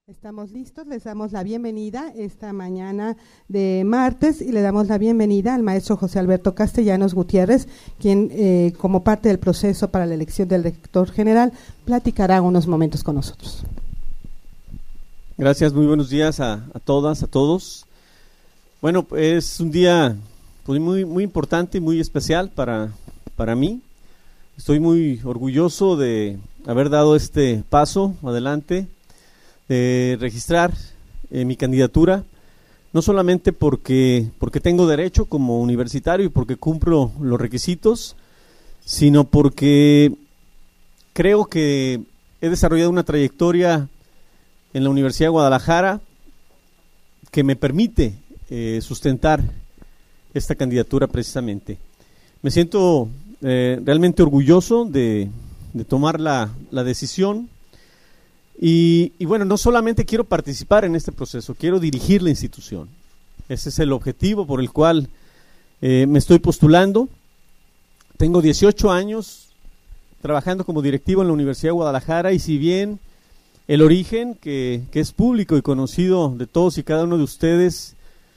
Estamos listos, les damos la bienvenida esta mañana de martes y le damos la bienvenida al maestro José Alberto Castellanos Gutiérrez, quien como parte del proceso para la elección del rector general platicará unos momentos con nosotros. Gracias, muy buenos días a todas, a todos. Bueno, es un día pues, muy importante y muy especial para mí. Estoy muy orgulloso de haber dado este paso adelante, de registrar mi candidatura, no solamente porque tengo derecho como universitario y porque cumplo los requisitos, sino porque creo que he desarrollado una trayectoria en la Universidad de Guadalajara que me permite sustentar esta candidatura precisamente. Me siento realmente orgulloso de tomar la decisión. Y bueno, no solamente quiero participar en este proceso, quiero dirigir la institución. Ese es el objetivo por el cual me estoy postulando. Tengo 18 años trabajando como directivo en la Universidad de Guadalajara y si bien el origen, que es público y conocido de todos y cada uno de ustedes,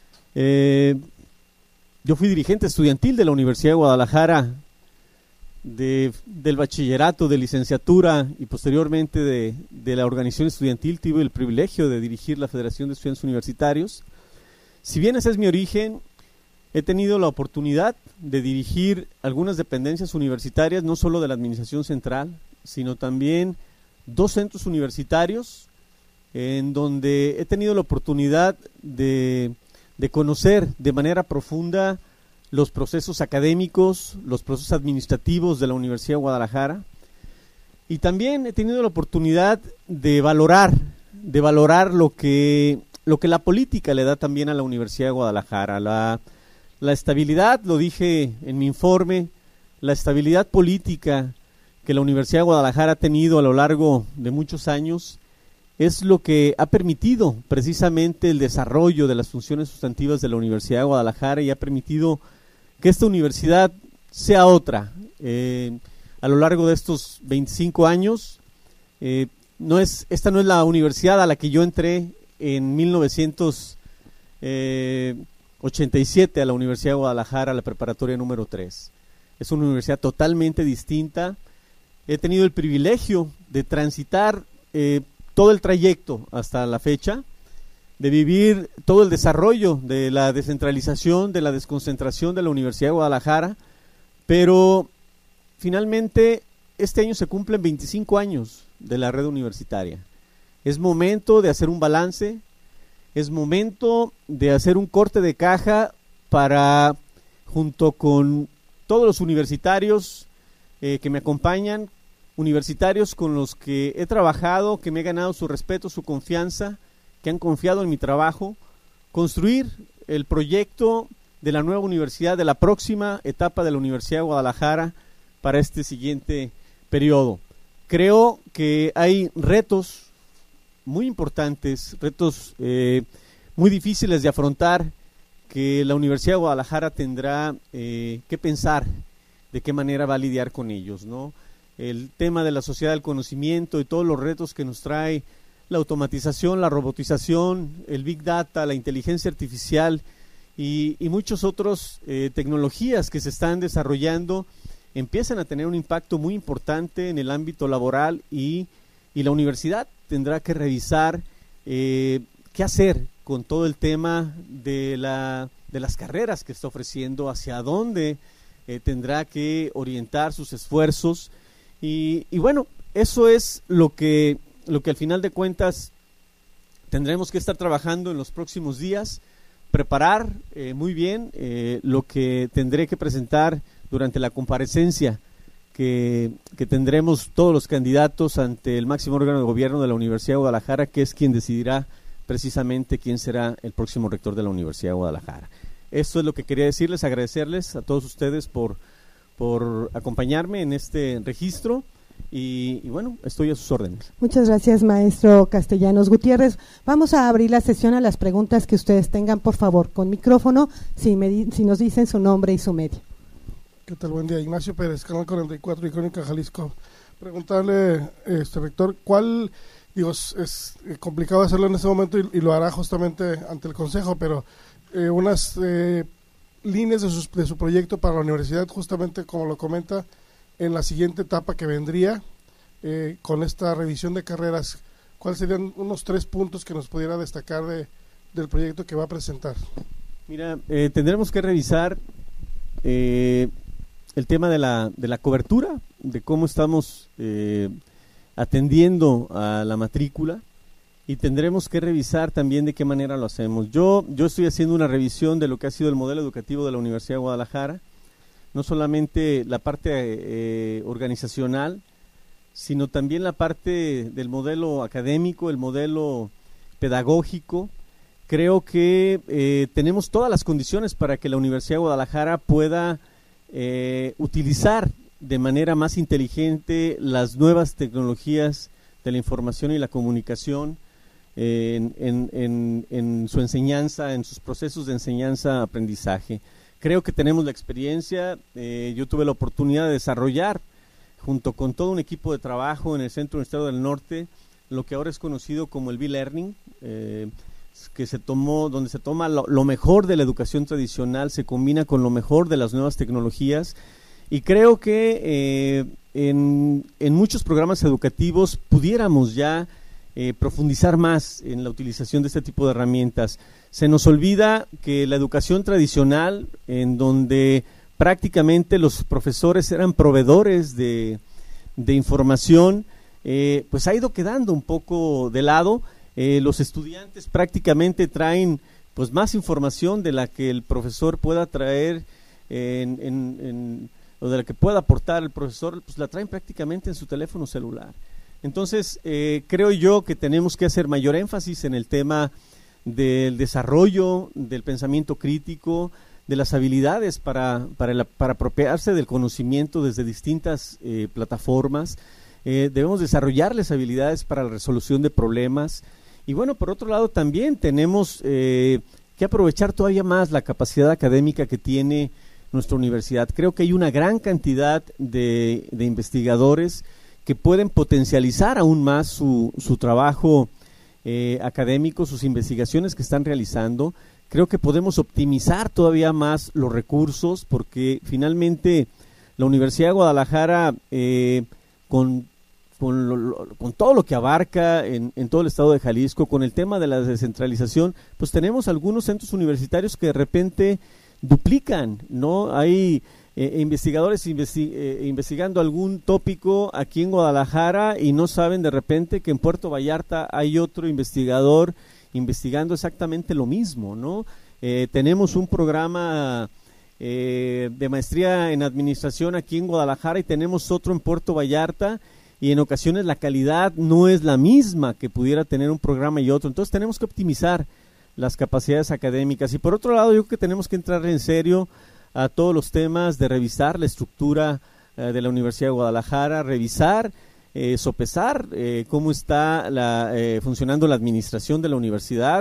yo fui dirigente estudiantil de la Universidad de Guadalajara, del bachillerato, de licenciatura y posteriormente de la organización estudiantil. Tuve el privilegio de dirigir la Federación de Estudiantes Universitarios. Si bien ese es mi origen, he tenido la oportunidad de dirigir algunas dependencias universitarias, no solo de la administración central, sino también 2 centros universitarios, en donde he tenido la oportunidad de conocer de manera profunda los procesos académicos, los procesos administrativos de la Universidad de Guadalajara, y también he tenido la oportunidad de valorar lo que la política le da también a la Universidad de Guadalajara, la estabilidad, lo dije en mi informe, la estabilidad política que la Universidad de Guadalajara ha tenido a lo largo de muchos años es lo que ha permitido precisamente el desarrollo de las funciones sustantivas de la Universidad de Guadalajara y ha permitido que esta universidad sea otra. A lo largo de estos 25 años, esta no es la universidad a la que yo entré en 1987 a la Universidad de Guadalajara, a la preparatoria número 3. Es una universidad totalmente distinta. He tenido el privilegio de transitar todo el trayecto hasta la fecha, de vivir todo el desarrollo de la descentralización, de la desconcentración de la Universidad de Guadalajara, pero finalmente este año se cumplen 25 años de la red universitaria. Es momento de hacer un balance, es momento de hacer un corte de caja para, junto con todos los universitarios que me acompañan, universitarios con los que he trabajado, que me he ganado su respeto, su confianza, que han confiado en mi trabajo, construir el proyecto de la nueva universidad, de la próxima etapa de la Universidad de Guadalajara para este siguiente periodo. Creo que hay retos muy importantes, retos muy difíciles de afrontar, que la Universidad de Guadalajara tendrá que pensar de qué manera va a lidiar con ellos, ¿no? El tema de la sociedad del conocimiento y todos los retos que nos trae la automatización, la robotización, el Big Data, la inteligencia artificial y muchas otras tecnologías que se están desarrollando empiezan a tener un impacto muy importante en el ámbito laboral y la universidad tendrá que revisar qué hacer con todo el tema de las carreras que está ofreciendo, hacia dónde tendrá que orientar sus esfuerzos y bueno, eso es lo que al final de cuentas tendremos que estar trabajando en los próximos días, preparar muy bien lo que tendré que presentar durante la comparecencia que tendremos todos los candidatos ante el máximo órgano de gobierno de la Universidad de Guadalajara, que es quien decidirá precisamente quién será el próximo rector de la Universidad de Guadalajara. Esto es lo que quería decirles, agradecerles a todos ustedes por acompañarme en este registro. Y bueno, estoy a sus órdenes. Muchas gracias, maestro Castellanos Gutiérrez. Vamos a abrir la sesión a las preguntas que ustedes tengan, por favor, con micrófono, si nos dicen su nombre y su medio. ¿Qué tal? Buen día. Ignacio Pérez, Canal 44 y Crónica Jalisco. Preguntarle, rector, ¿cuál Digo, es complicado hacerlo en este momento y lo hará justamente ante el Consejo, pero unas líneas de su proyecto para la universidad, justamente como lo comenta, en la siguiente etapa que vendría con esta revisión de carreras, ¿cuáles serían unos 3 puntos que nos pudiera destacar del proyecto que va a presentar? Mira, tendremos que revisar el tema de la cobertura, de cómo estamos atendiendo a la matrícula, y tendremos que revisar también de qué manera lo hacemos. Yo estoy haciendo una revisión de lo que ha sido el modelo educativo de la Universidad de Guadalajara, no solamente la parte organizacional, sino también la parte del modelo académico, el modelo pedagógico. Creo que tenemos todas las condiciones para que la Universidad de Guadalajara pueda utilizar de manera más inteligente las nuevas tecnologías de la información y la comunicación en su enseñanza, en sus procesos de enseñanza-aprendizaje. Creo que tenemos la experiencia. Yo tuve la oportunidad de desarrollar, junto con todo un equipo de trabajo en el Centro Universitario del Norte, lo que ahora es conocido como el B-Learning, donde se toma lo mejor de la educación tradicional, se combina con lo mejor de las nuevas tecnologías. Y creo que en muchos programas educativos pudiéramos ya profundizar más en la utilización de este tipo de herramientas. Se nos olvida que la educación tradicional, en donde prácticamente los profesores eran proveedores de información, pues ha ido quedando un poco de lado. Los estudiantes prácticamente traen pues más información de la que el profesor pueda traer o de la que pueda aportar el profesor, pues la traen prácticamente en su teléfono celular. Entonces, creo yo que tenemos que hacer mayor énfasis en el tema del desarrollo, del pensamiento crítico, de las habilidades para apropiarse del conocimiento desde distintas plataformas. Debemos desarrollarles habilidades para la resolución de problemas. Y bueno, por otro lado también tenemos que aprovechar todavía más la capacidad académica que tiene nuestra universidad. Creo que hay una gran cantidad de investigadores que pueden potencializar aún más su trabajo académico, sus investigaciones que están realizando. Creo que podemos optimizar todavía más los recursos, porque finalmente la Universidad de Guadalajara, con todo lo que abarca en todo el estado de Jalisco, con el tema de la descentralización, pues tenemos algunos centros universitarios que de repente duplican, ¿no? Hay investigadores investigando algún tópico aquí en Guadalajara y no saben de repente que en Puerto Vallarta hay otro investigador investigando exactamente lo mismo, ¿no? Tenemos un programa de maestría en administración aquí en Guadalajara y tenemos otro en Puerto Vallarta, y en ocasiones la calidad no es la misma que pudiera tener un programa y otro. Entonces tenemos que optimizar las capacidades académicas. Y por otro lado, yo creo que tenemos que entrar en serio a todos los temas de revisar la estructura de la Universidad de Guadalajara, revisar, sopesar cómo está funcionando la administración de la universidad,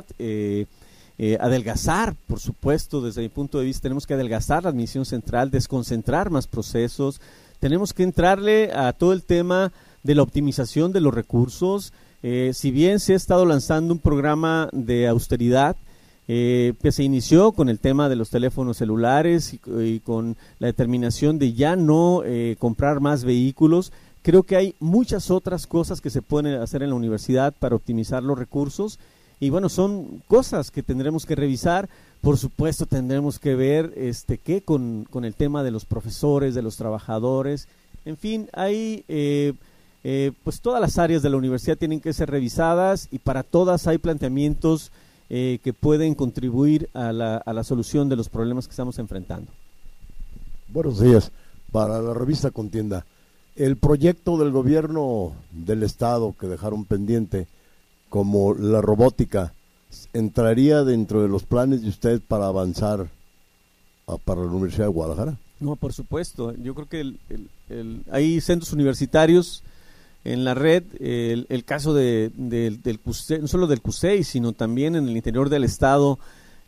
adelgazar, por supuesto, desde mi punto de vista, tenemos que adelgazar la administración central, desconcentrar más procesos. Tenemos que entrarle a todo el tema de la optimización de los recursos. Si bien se ha estado lanzando un programa de austeridad que se inició con el tema de los teléfonos celulares y con la determinación de ya no comprar más vehículos, creo que hay muchas otras cosas que se pueden hacer en la universidad para optimizar los recursos. Y bueno, son cosas que tendremos que revisar. Por supuesto, tendremos que ver qué con el tema de los profesores, de los trabajadores. En fin, hay pues todas las áreas de la universidad tienen que ser revisadas, y para todas hay planteamientos que pueden contribuir a la solución de los problemas que estamos enfrentando. Buenos días. Para la revista Contienda, el proyecto del gobierno del estado que dejaron pendiente, como la robótica, ¿entraría dentro de los planes de usted para avanzar para la Universidad de Guadalajara? No, por supuesto. Yo creo que hay centros universitarios en la red, el caso del CUSEI, no solo del CUSEI, sino también en el interior del estado,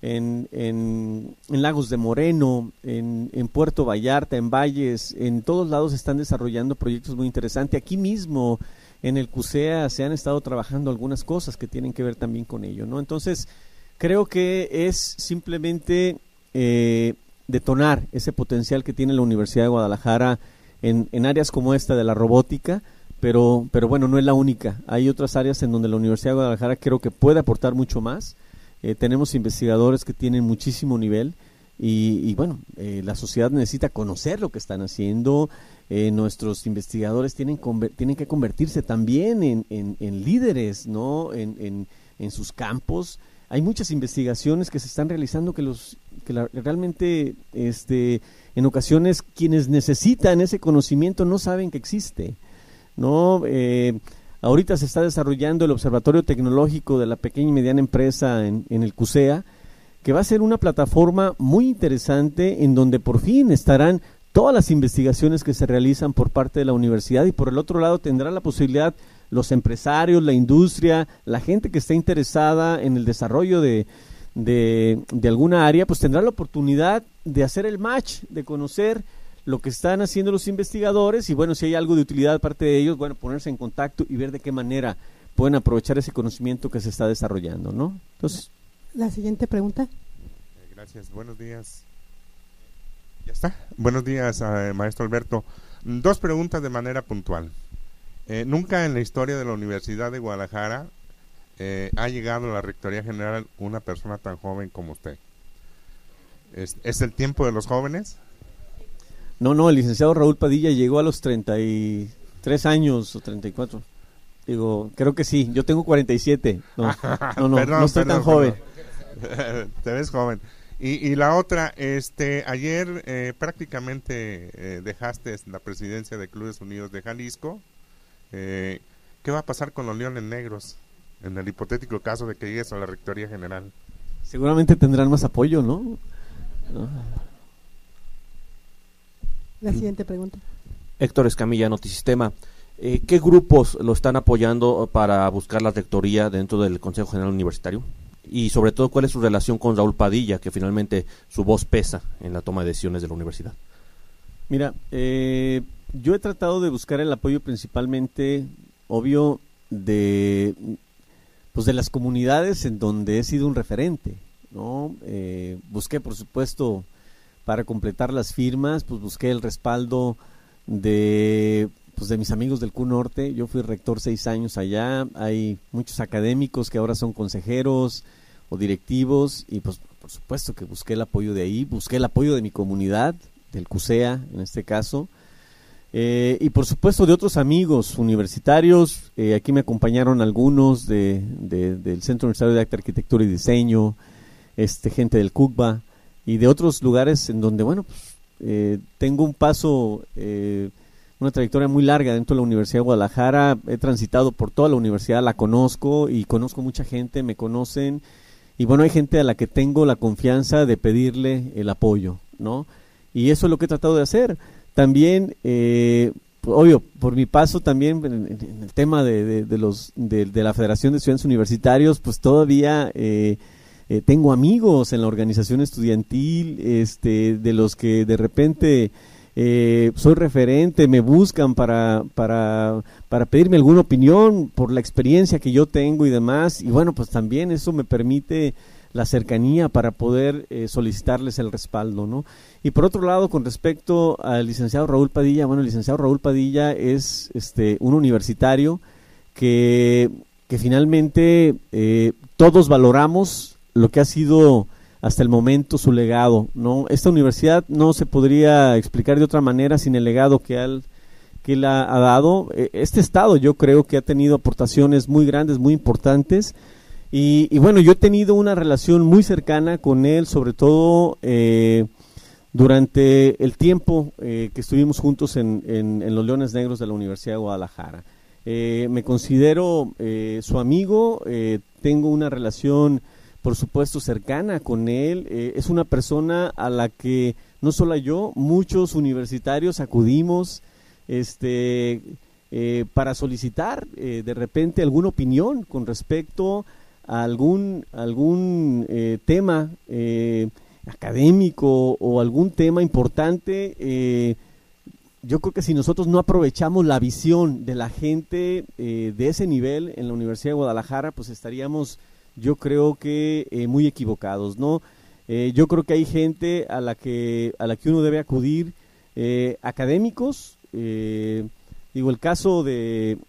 en Lagos de Moreno, en Puerto Vallarta, en Valles, en todos lados están desarrollando proyectos muy interesantes. Aquí mismo en el CUSEA se han estado trabajando algunas cosas que tienen que ver también con ello, ¿no? Entonces, creo que es simplemente detonar ese potencial que tiene la Universidad de Guadalajara en áreas como esta de la robótica, pero bueno, no es la única. Hay otras áreas en donde la Universidad de Guadalajara creo que puede aportar mucho más. Tenemos investigadores que tienen muchísimo nivel y bueno, la sociedad necesita conocer lo que están haciendo. Nuestros investigadores tienen que convertirse también en líderes, ¿no? En sus campos. Hay muchas investigaciones que se están realizando realmente en ocasiones quienes necesitan ese conocimiento no saben que existe, ¿no? Ahorita se está desarrollando el Observatorio Tecnológico de la Pequeña y Mediana Empresa en el CUSEA, que va a ser una plataforma muy interesante en donde por fin estarán todas las investigaciones que se realizan por parte de la universidad, y por el otro lado tendrá la posibilidad los empresarios, la industria, la gente que está interesada en el desarrollo de alguna área, pues tendrá la oportunidad de hacer el match, de conocer lo que están haciendo los investigadores y bueno, si hay algo de utilidad de parte de ellos, bueno, ponerse en contacto y ver de qué manera pueden aprovechar ese conocimiento que se está desarrollando, ¿no? Entonces, la siguiente pregunta. Gracias, buenos días. ¿Ya está? Buenos días, maestro Alberto. 2 preguntas de manera puntual. Nunca en la historia de la Universidad de Guadalajara ha llegado a la Rectoría General una persona tan joven como usted. ¿Es el tiempo de los jóvenes? No, el licenciado Raúl Padilla llegó a los 33 años o 34. Digo, creo que sí, yo tengo 47. No estoy tan joven. Te ves joven. Y la otra, ayer prácticamente dejaste la presidencia de Clubes Unidos de Jalisco. ¿Qué va a pasar con los Leones Negros en el hipotético caso de que llegues a la Rectoría General? Seguramente tendrán más apoyo, ¿no? La siguiente pregunta. Héctor Escamilla, Notisistema. ¿Qué grupos lo están apoyando para buscar la rectoría dentro del Consejo General Universitario? Y sobre todo, ¿cuál es su relación con Raúl Padilla, que finalmente su voz pesa en la toma de decisiones de la universidad? Mira, yo he tratado de buscar el apoyo principalmente, obvio, de las comunidades en donde he sido un referente, ¿no? Busqué, por supuesto, para completar las firmas, pues busqué el respaldo de mis amigos del Q Norte. Yo fui rector 6 años allá, hay muchos académicos que ahora son consejeros o directivos y pues por supuesto que busqué el apoyo de ahí, busqué el apoyo de mi comunidad, del CUSEA en este caso, y por supuesto de otros amigos universitarios. Aquí me acompañaron algunos del Centro Universitario de Arte, Arquitectura y Diseño, gente del CUCBA y de otros lugares en donde, bueno, pues tengo un paso, una trayectoria muy larga dentro de la Universidad de Guadalajara. He transitado por toda la universidad, la conozco y conozco mucha gente, me conocen, y bueno, hay gente a la que tengo la confianza de pedirle el apoyo, ¿no? Y eso es lo que he tratado de hacer. También, obvio, por mi paso también en el tema de la Federación de Estudiantes Universitarios, pues todavía tengo amigos en la organización estudiantil, de los que de repente soy referente, me buscan para pedirme alguna opinión por la experiencia que yo tengo y demás, y bueno, pues también eso me permite la cercanía para poder solicitarles el respaldo, ¿no? Y por otro lado, con respecto al licenciado Raúl Padilla, bueno, el licenciado Raúl Padilla es un universitario que finalmente todos valoramos lo que ha sido hasta el momento su legado, ¿no? Esta universidad no se podría explicar de otra manera sin el legado que él ha dado. Este estado yo creo que ha tenido aportaciones muy grandes, muy importantes, y bueno, yo he tenido una relación muy cercana con él, sobre todo durante el tiempo que estuvimos juntos en los Leones Negros de la Universidad de Guadalajara. Me considero su amigo, tengo una relación por supuesto cercana con él. Es una persona a la que no solo yo, muchos universitarios acudimos para solicitar de repente alguna opinión con respecto a algún tema académico o algún tema importante. yo creo que si nosotros no aprovechamos la visión de la gente de ese nivel en la Universidad de Guadalajara, pues estaríamos, yo creo que muy equivocados, ¿no? Yo creo que hay gente a la que uno debe acudir, académicos, digo, el caso del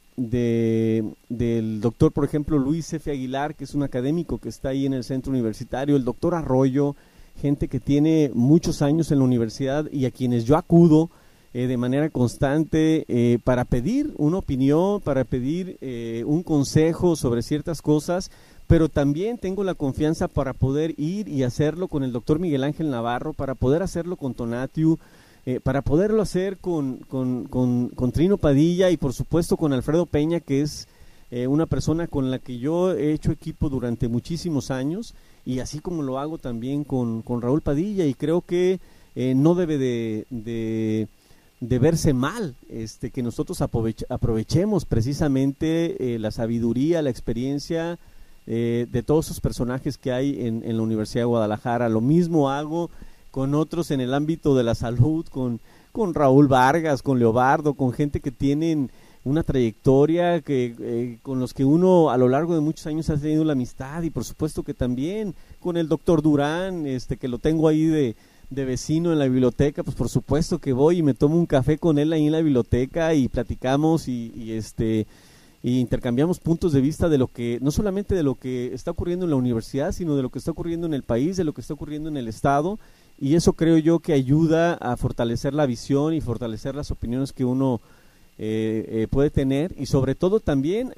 doctor, por ejemplo, Luis F. Aguilar, que es un académico que está ahí en el centro universitario, el doctor Arroyo, gente que tiene muchos años en la universidad y a quienes yo acudo de manera constante para pedir una opinión, para pedir un consejo sobre ciertas cosas, pero también tengo la confianza para poder ir y hacerlo con el doctor Miguel Ángel Navarro, para poder hacerlo con Tonatiuh, para poderlo hacer con Trino Padilla y por supuesto con Alfredo Peña, que es una persona con la que yo he hecho equipo durante muchísimos años, y así como lo hago también con Raúl Padilla, y creo que no debe de verse mal que nosotros aprovechemos precisamente la sabiduría, la experiencia de todos esos personajes que hay en la Universidad de Guadalajara. Lo mismo hago con otros en el ámbito de la salud, con Raúl Vargas, con Leobardo, con gente que tienen una trayectoria con los que uno a lo largo de muchos años ha tenido la amistad, y por supuesto que también con el doctor Durán, que lo tengo ahí de vecino en la biblioteca, pues por supuesto que voy y me tomo un café con él ahí en la biblioteca y platicamos y intercambiamos puntos de vista de lo que, no solamente de lo que está ocurriendo en la universidad, sino de lo que está ocurriendo en el país, de lo que está ocurriendo en el estado, y eso creo yo que ayuda a fortalecer la visión y fortalecer las opiniones que uno puede tener, y sobre todo también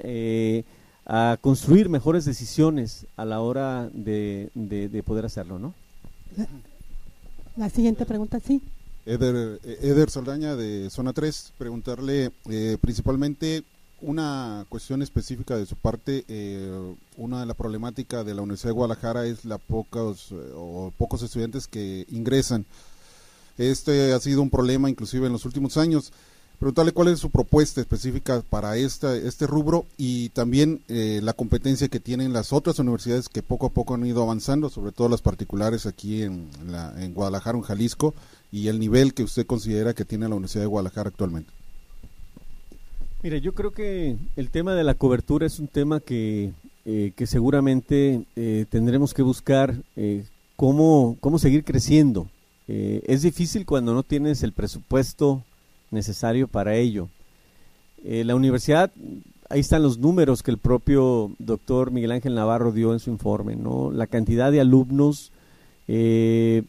a construir mejores decisiones a la hora de poder hacerlo, ¿no? La siguiente pregunta, sí. Eder Saldaña, de Zona 3, preguntarle principalmente una cuestión específica de su parte. Una de las problemáticas de la Universidad de Guadalajara es pocos estudiantes que ingresan. Este ha sido un problema inclusive en los últimos años. Preguntarle cuál es su propuesta específica para este rubro, y también la competencia que tienen las otras universidades que poco a poco han ido avanzando, sobre todo las particulares aquí en Guadalajara, en Jalisco, y el nivel que usted considera que tiene la Universidad de Guadalajara actualmente. Mira, yo creo que el tema de la cobertura es un tema que seguramente tendremos que buscar cómo seguir creciendo. Es difícil cuando no tienes el presupuesto necesario para ello. La universidad, ahí están los números que el propio doctor Miguel Ángel Navarro dio en su informe, ¿no? La cantidad de alumnos que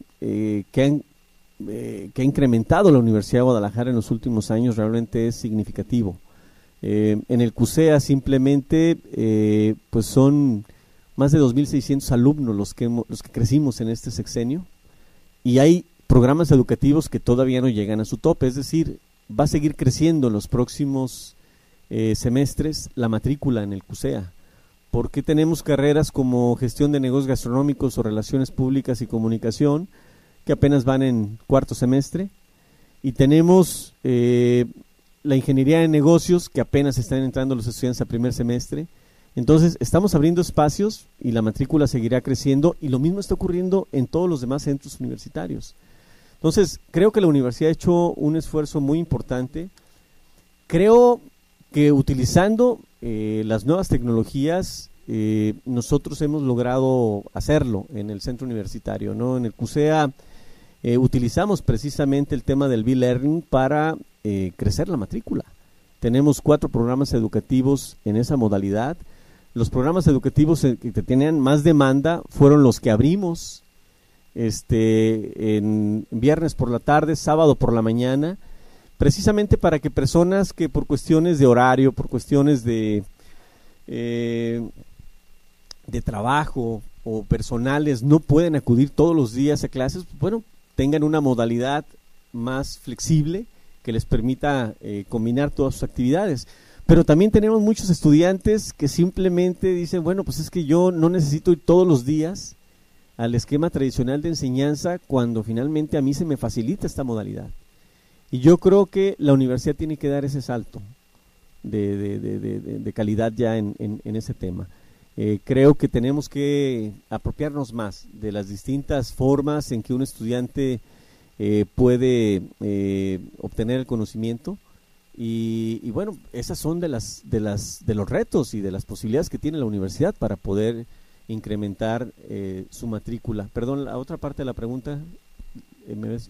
ha incrementado la Universidad de Guadalajara en los últimos años realmente es significativo. En el CUSEA simplemente pues son más de 2.600 alumnos los que crecimos en este sexenio, y hay programas educativos que todavía no llegan a su tope, es decir, va a seguir creciendo en los próximos semestres la matrícula en el CUSEA, porque tenemos carreras como gestión de negocios gastronómicos o relaciones públicas y comunicación, que apenas van en cuarto semestre, y tenemos la ingeniería de negocios, que apenas están entrando los estudiantes a primer semestre. Entonces estamos abriendo espacios y la matrícula seguirá creciendo, y lo mismo está ocurriendo en todos los demás centros universitarios. Entonces creo que la universidad ha hecho un esfuerzo muy importante. Creo que utilizando las nuevas tecnologías nosotros hemos logrado hacerlo en el centro universitario, ¿no? En el CUSEA utilizamos precisamente el tema del B-Learning para crecer la matrícula. Tenemos 4 programas educativos en esa modalidad. Los programas educativos que tenían más demanda fueron los que abrimos en viernes por la tarde, sábado por la mañana, precisamente para que personas que por cuestiones de horario, por cuestiones de trabajo o personales no pueden acudir todos los días a clases, bueno, tengan una modalidad más flexible que les permita combinar todas sus actividades. Pero también tenemos muchos estudiantes que simplemente dicen, bueno, pues es que yo no necesito ir todos los días al esquema tradicional de enseñanza, cuando finalmente a mí se me facilita esta modalidad. Y yo creo que la universidad tiene que dar ese salto de calidad ya en ese tema. Creo que tenemos que apropiarnos más de las distintas formas en que un estudiante puede obtener el conocimiento. Y bueno, esas son de los retos y de las posibilidades que tiene la universidad para poder incrementar su matrícula. Perdón, la otra parte de la pregunta, ¿me ves?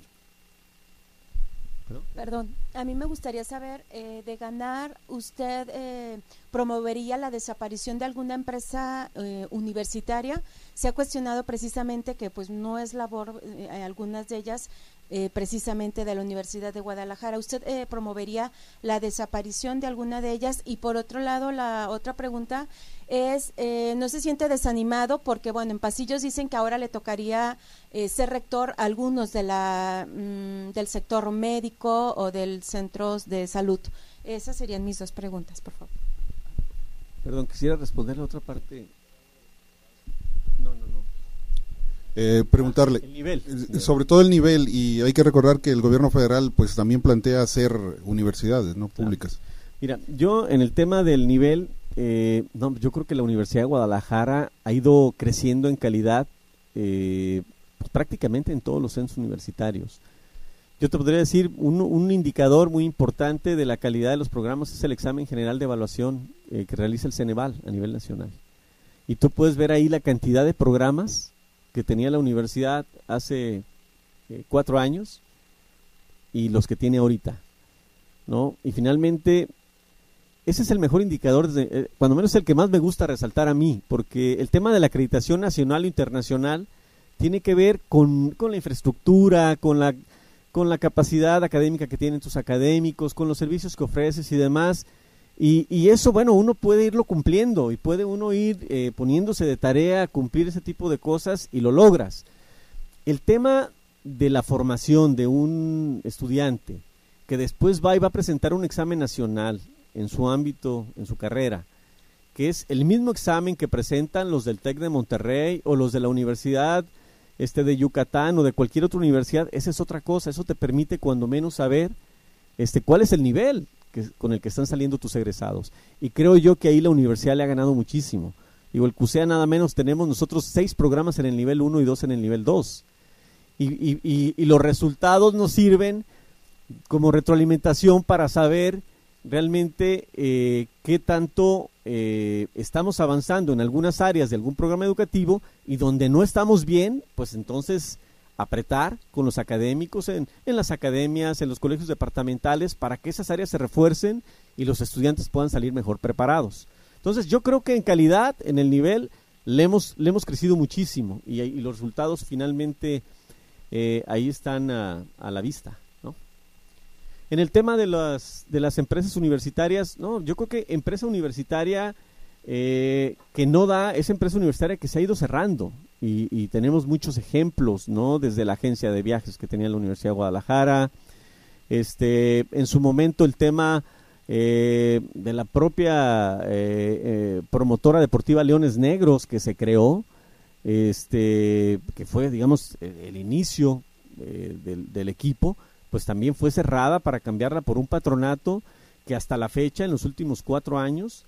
Perdón, a mí me gustaría saber, de ganar, ¿usted promovería la desaparición de alguna empresa universitaria? Se ha cuestionado precisamente que pues no es labor, algunas de ellas, precisamente de la Universidad de Guadalajara. ¿Usted promovería la desaparición de alguna de ellas? Y por otro lado, la otra pregunta es, ¿no se siente desanimado? Porque bueno, en Pasillos dicen que ahora le tocaría ser rector a algunos de del sector médico o del centros de salud. Esas serían mis dos preguntas, por favor. Perdón, quisiera responder la otra parte. Preguntarle El nivel. sobre todo el nivel, y hay que recordar que el gobierno federal pues también plantea hacer universidades no públicas. Mira, yo en el tema del nivel, yo creo que la Universidad de Guadalajara ha ido creciendo en calidad prácticamente en todos los centros universitarios. Yo te podría decir, un indicador muy importante de la calidad de los programas es el examen general de evaluación que realiza el Ceneval a nivel nacional. Y tú puedes ver ahí la cantidad de programas que tenía la universidad hace 4 años y los que tiene ahorita, ¿no? Y finalmente, ese es el mejor indicador, cuando menos el que más me gusta resaltar a mí, porque el tema de la acreditación nacional o internacional tiene que ver con la infraestructura, con la capacidad académica que tienen tus académicos, con los servicios que ofreces y demás. Y eso, bueno, uno puede irlo cumpliendo y puede uno ir poniéndose de tarea a cumplir ese tipo de cosas y lo logras. El tema de la formación de un estudiante que después va y va a presentar un examen nacional en su ámbito, en su carrera, que es el mismo examen que presentan los del TEC de Monterrey o los de la Universidad de Yucatán o de cualquier otra universidad, esa es otra cosa. Eso te permite cuando menos saber cuál es el nivel con el que están saliendo tus egresados. Y creo yo que ahí la universidad le ha ganado muchísimo. Digo, el CUSEA nada menos tenemos nosotros 6 programas en el nivel 1 y 2 en el nivel 2. Y los resultados nos sirven como retroalimentación para saber realmente qué tanto estamos avanzando en algunas áreas de algún programa educativo, y donde no estamos bien, pues entonces apretar con los académicos en las academias, en los colegios departamentales, para que esas áreas se refuercen y los estudiantes puedan salir mejor preparados. Entonces yo creo que en calidad, en el nivel, le hemos crecido muchísimo, y los resultados finalmente ahí están a la vista, ¿no? En el tema de las empresas universitarias, no, yo creo que empresa universitaria que no da, esa empresa universitaria que se ha ido cerrando, y tenemos muchos ejemplos, ¿no? Desde la agencia de viajes que tenía la Universidad de Guadalajara, en su momento el tema de la propia promotora deportiva Leones Negros que se creó, que fue, digamos, el inicio del equipo, pues también fue cerrada para cambiarla por un patronato que hasta la fecha, en los últimos 4 años,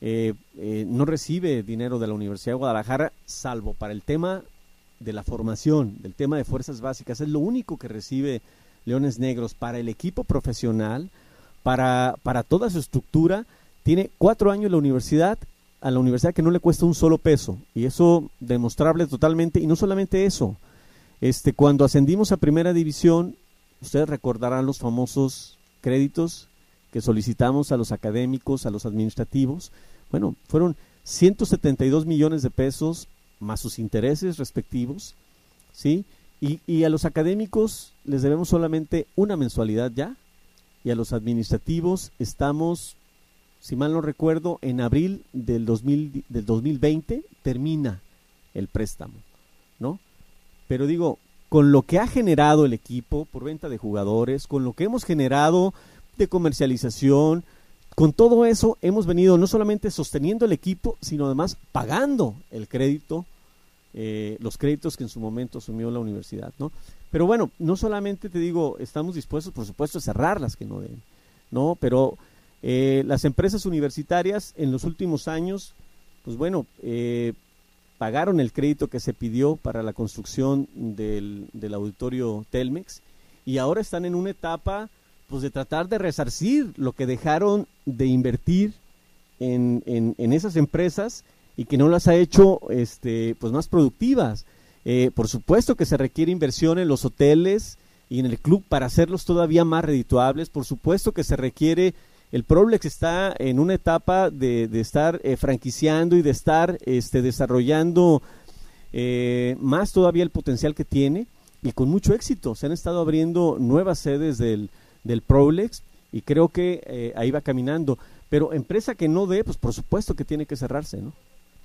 no recibe dinero de la Universidad de Guadalajara, salvo para el tema de la formación, del tema de fuerzas básicas. Es lo único que recibe Leones Negros. Para el equipo profesional, para toda su estructura, tiene 4 años a la universidad que no le cuesta un solo peso, y eso demostrable totalmente. Y no solamente eso, cuando ascendimos a primera división, ustedes recordarán los famosos créditos que solicitamos a los académicos, a los administrativos. Bueno, fueron 172 millones de pesos más sus intereses respectivos, ¿sí? Y a los académicos les debemos solamente una mensualidad ya, y a los administrativos estamos, si mal no recuerdo, en abril del 2020 termina el préstamo, ¿no? Pero digo, con lo que ha generado el equipo por venta de jugadores, con lo que hemos generado de comercialización, con todo eso hemos venido no solamente sosteniendo el equipo, sino además pagando el crédito, los créditos que en su momento asumió la universidad, ¿no? Pero bueno, no solamente te digo, estamos dispuestos, por supuesto, a cerrar las que no den, ¿no? Pero las empresas universitarias en los últimos años, pues bueno, pagaron el crédito que se pidió para la construcción del auditorio Telmex, y ahora están en una etapa pues de tratar de resarcir lo que dejaron de invertir en esas empresas y que no las ha hecho pues más productivas. Por supuesto que se requiere inversión en los hoteles y en el club para hacerlos todavía más redituables. Por supuesto que se requiere, el Problex está en una etapa de estar franquiciando y de estar desarrollando más todavía el potencial que tiene, y con mucho éxito. Se han estado abriendo nuevas sedes del Problex y creo que ahí va caminando. Pero empresa que no dé, pues por supuesto que tiene que cerrarse, ¿no?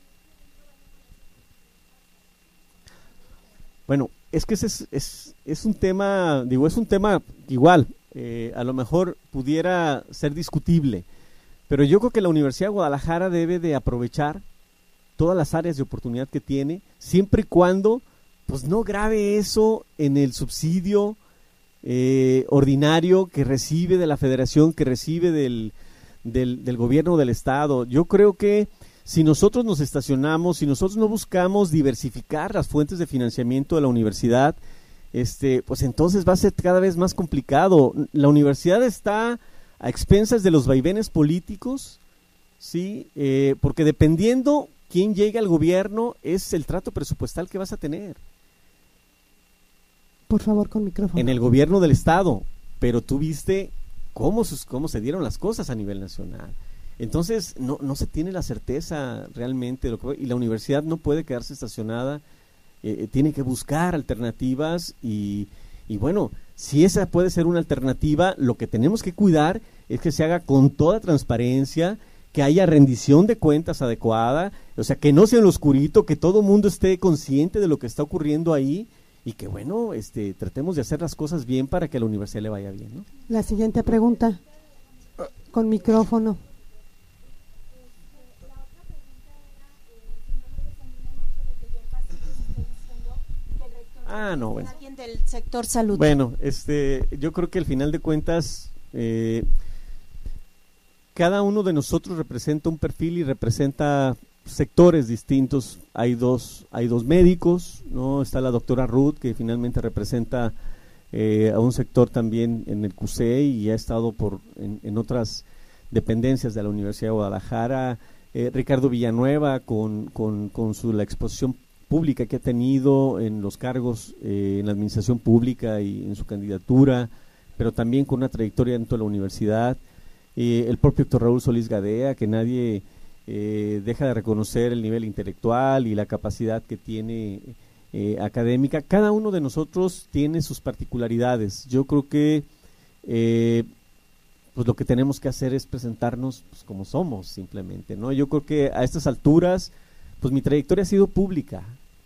Bueno, es que ese es un tema, es un tema igual, a lo mejor pudiera ser discutible, pero yo creo que la Universidad de Guadalajara debe de aprovechar todas las áreas de oportunidad que tiene, siempre y cuando pues no grave eso en el subsidio ordinario que recibe de la Federación, que recibe del gobierno del Estado. Yo creo que si nosotros nos estacionamos, si nosotros no buscamos diversificar las fuentes de financiamiento de la universidad, pues entonces va a ser cada vez más complicado. La universidad está a expensas de los vaivenes políticos, ¿sí? Porque dependiendo quién llegue al gobierno es el trato presupuestal que vas a tener. Por favor, con micrófono. En el gobierno del Estado, pero tú viste cómo se dieron las cosas a nivel nacional. Entonces no se tiene la certeza realmente, y la universidad no puede quedarse estacionada, tiene que buscar alternativas y bueno, si esa puede ser una alternativa, lo que tenemos que cuidar es que se haga con toda transparencia, que haya rendición de cuentas adecuada, o sea, que no sea en lo oscurito, que todo el mundo esté consciente de lo que está ocurriendo ahí y que bueno, tratemos de hacer las cosas bien para que a la universidad le vaya bien, ¿no? La siguiente pregunta, con micrófono. No, bueno. Alguien del sector salud. Bueno, yo creo que al final de cuentas, cada uno de nosotros representa un perfil y representa sectores distintos. Hay dos médicos, ¿no? Está la doctora Ruth, que finalmente representa a un sector también en el CUSE y ha estado en otras dependencias de la Universidad de Guadalajara. Ricardo Villanueva con la exposición pública que ha tenido en los cargos en la administración pública y en su candidatura, pero también con una trayectoria dentro de la universidad. El propio doctor Raúl Solís Gadea, que nadie deja de reconocer el nivel intelectual y la capacidad que tiene académica. Cada uno de nosotros tiene sus particularidades. Yo creo que pues lo que tenemos que hacer es presentarnos pues, como somos, simplemente, ¿no? Yo creo que a estas alturas pues mi trayectoria ha sido pública.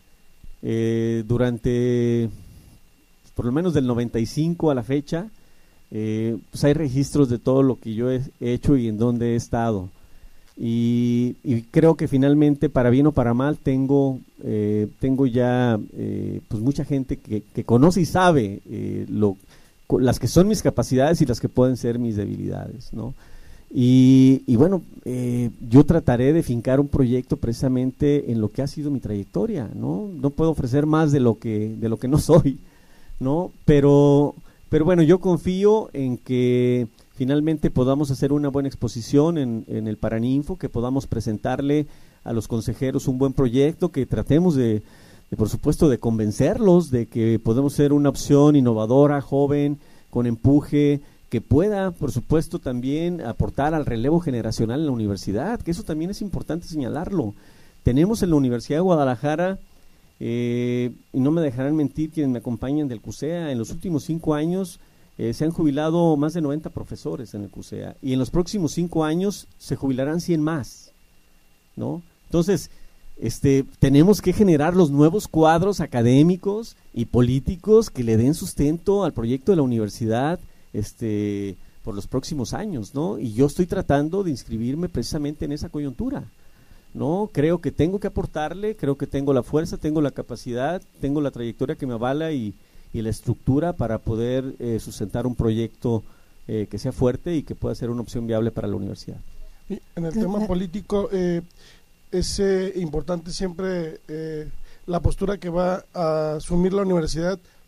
Durante por lo menos del 95 a la fecha, pues hay registros de todo lo que yo he hecho y en dónde he estado. Y creo que finalmente, para bien o para mal, tengo ya pues mucha gente que conoce y sabe las que son mis capacidades y las que pueden ser mis debilidades, ¿no? Y bueno, yo trataré de fincar un proyecto precisamente en lo que ha sido mi trayectoria, ¿no? No puedo ofrecer más de lo que no soy, ¿no? Pero bueno, yo confío en que finalmente podamos hacer una buena exposición en el Paraninfo, que podamos presentarle a los consejeros un buen proyecto, que tratemos de por supuesto, de convencerlos de que podemos ser una opción innovadora, joven, con empuje, que pueda, por supuesto, también aportar al relevo generacional en la universidad, que eso también es importante señalarlo. Tenemos en la Universidad de Guadalajara, y no me dejarán mentir quienes me acompañan del CUSEA, en los últimos 5 años se han jubilado más de 90 profesores en el CUSEA, y en los próximos 5 años se jubilarán 100 más, ¿no? Entonces, tenemos que generar los nuevos cuadros académicos y políticos que le den sustento al proyecto de la universidad, por los próximos años, ¿no? Y yo estoy tratando de inscribirme precisamente en esa coyuntura, ¿no? Creo que tengo que aportarle, creo que tengo la fuerza, tengo la capacidad, tengo la trayectoria que me avala y la estructura para poder sustentar un proyecto que sea fuerte y que pueda ser una opción viable para la universidad. Y en el tema político, es importante siempre la postura que va a asumir la universidad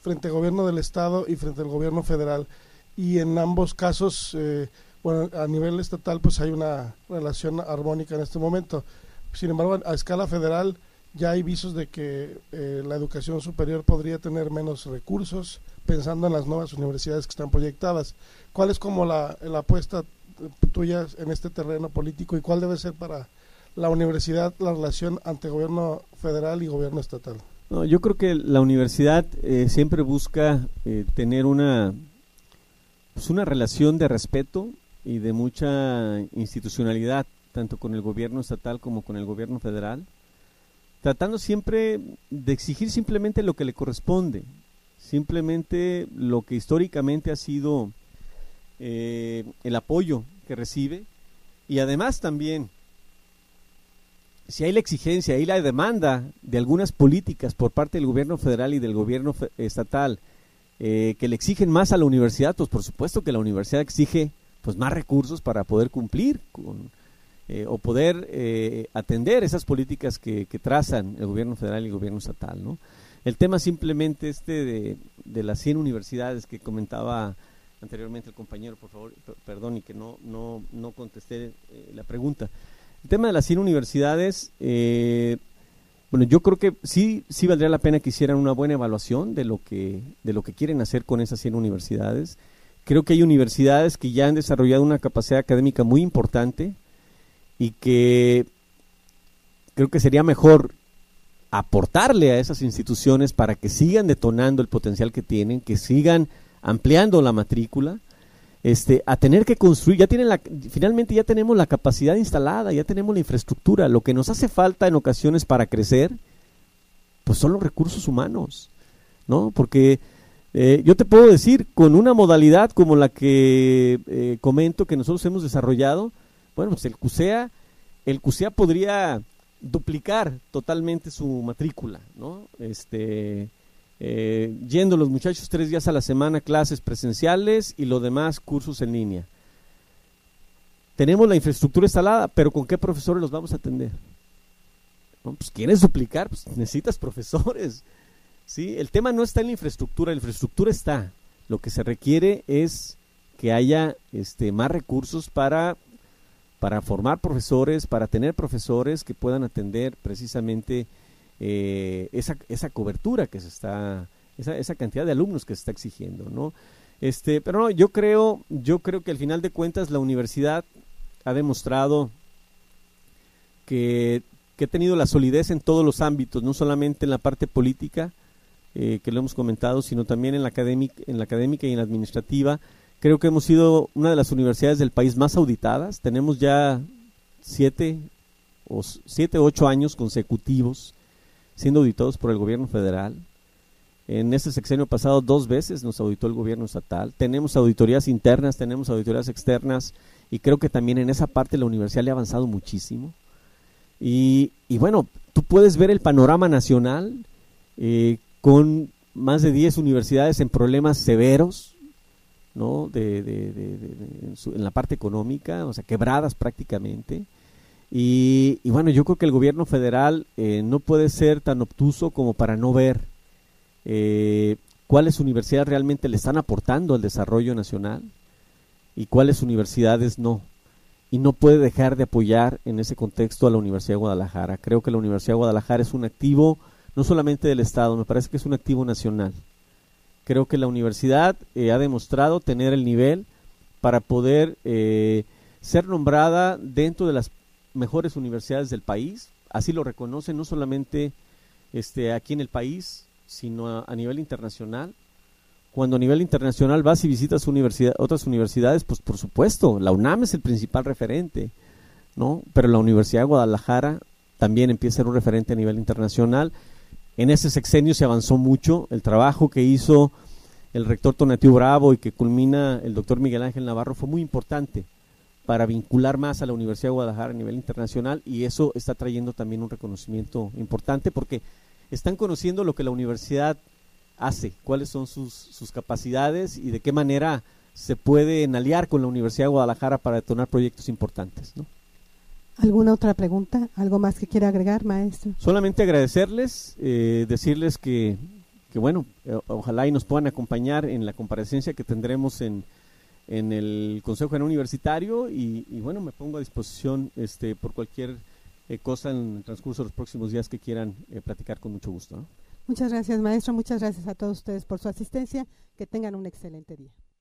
frente al gobierno del estado y frente al gobierno federal, y en ambos casos bueno, a nivel estatal pues hay una relación armónica en este momento. Sin embargo, a escala federal ya hay visos de que la educación superior podría tener menos recursos, pensando en las nuevas universidades que están proyectadas. ¿Cuál es como la apuesta tuya en este terreno político y cuál debe ser para la universidad la relación ante gobierno federal y gobierno estatal? No, yo creo que la universidad siempre busca tener una relación de respeto y de mucha institucionalidad, tanto con el gobierno estatal como con el gobierno federal, tratando siempre de exigir simplemente lo que le corresponde, simplemente lo que históricamente ha sido el apoyo que recibe, y además también, si hay la exigencia y la demanda de algunas políticas por parte del gobierno federal y del gobierno estatal que le exigen más a la universidad, pues por supuesto que la universidad exige pues más recursos para poder cumplir con o poder atender esas políticas que trazan el gobierno federal y el gobierno estatal, ¿no? El tema simplemente de las 100 universidades que comentaba anteriormente el compañero, por favor, perdón, y que no contesté la pregunta. El tema de las 100 universidades, bueno, yo creo que sí valdría la pena que hicieran una buena evaluación de lo que quieren hacer con esas 100 universidades. Creo que hay universidades que ya han desarrollado una capacidad académica muy importante y que creo que sería mejor aportarle a esas instituciones para que sigan detonando el potencial que tienen, que sigan ampliando la matrícula, a tener que construir. Finalmente ya tenemos la capacidad instalada, ya tenemos la infraestructura. Lo que nos hace falta en ocasiones para crecer, pues son los recursos humanos, ¿no? Porque yo te puedo decir, con una modalidad como la que comento que nosotros hemos desarrollado, bueno, pues el CUSEA podría duplicar totalmente su matrícula, ¿no? Yendo los muchachos 3 días a la semana, clases presenciales y lo demás cursos en línea. Tenemos la infraestructura instalada, pero ¿con qué profesores los vamos a atender? ¿No? Pues ¿quieres duplicar? Pues necesitas profesores, ¿sí? El tema no está en la infraestructura está. Lo que se requiere es que haya más recursos para formar profesores, para tener profesores que puedan atender precisamente esa cobertura que se está, esa cantidad de alumnos que se está exigiendo, ¿no? Pero no, yo creo que al final de cuentas la universidad ha demostrado que ha tenido la solidez en todos los ámbitos, no solamente en la parte política, que lo hemos comentado, sino también en la académica y en la administrativa. Creo que hemos sido una de las universidades del país más auditadas. Tenemos ya 7 o 8 años consecutivos siendo auditados por el gobierno federal. En este sexenio pasado 2 veces nos auditó el gobierno estatal. Tenemos auditorías internas, tenemos auditorías externas, y creo que también en esa parte la universidad le ha avanzado muchísimo. Y bueno, tú puedes ver el panorama nacional con más de 10 universidades en problemas severos, ¿no? En la parte económica, o sea, quebradas prácticamente. Y bueno, yo creo que el gobierno federal no puede ser tan obtuso como para no ver cuáles universidades realmente le están aportando al desarrollo nacional y cuáles universidades no. Y no puede dejar de apoyar en ese contexto a la Universidad de Guadalajara. Creo que la Universidad de Guadalajara es un activo no solamente del Estado, me parece que es un activo nacional. Creo que la universidad ha demostrado tener el nivel para poder ser nombrada dentro de las mejores universidades del país. Así lo reconocen no solamente aquí en el país, sino a nivel internacional. Cuando a nivel internacional vas y visitas otras universidades, pues por supuesto, la UNAM es el principal referente, ¿no? Pero la Universidad de Guadalajara también empieza a ser un referente a nivel internacional. En ese sexenio se avanzó mucho. El trabajo que hizo el rector Tonatiuh Bravo y que culmina el doctor Miguel Ángel Navarro fue muy importante para vincular más a la Universidad de Guadalajara a nivel internacional, y eso está trayendo también un reconocimiento importante porque están conociendo lo que la universidad hace, cuáles son sus capacidades y de qué manera se pueden aliar con la Universidad de Guadalajara para detonar proyectos importantes, ¿no? ¿Alguna otra pregunta? ¿Algo más que quiera agregar, maestro? Solamente agradecerles, decirles que que bueno, ojalá y nos puedan acompañar en la comparecencia que tendremos en el Consejo General Universitario y bueno, me pongo a disposición por cualquier cosa en el transcurso de los próximos días que quieran platicar con mucho gusto, ¿no? Muchas gracias, maestro. Muchas gracias a todos ustedes por su asistencia. Que tengan un excelente día.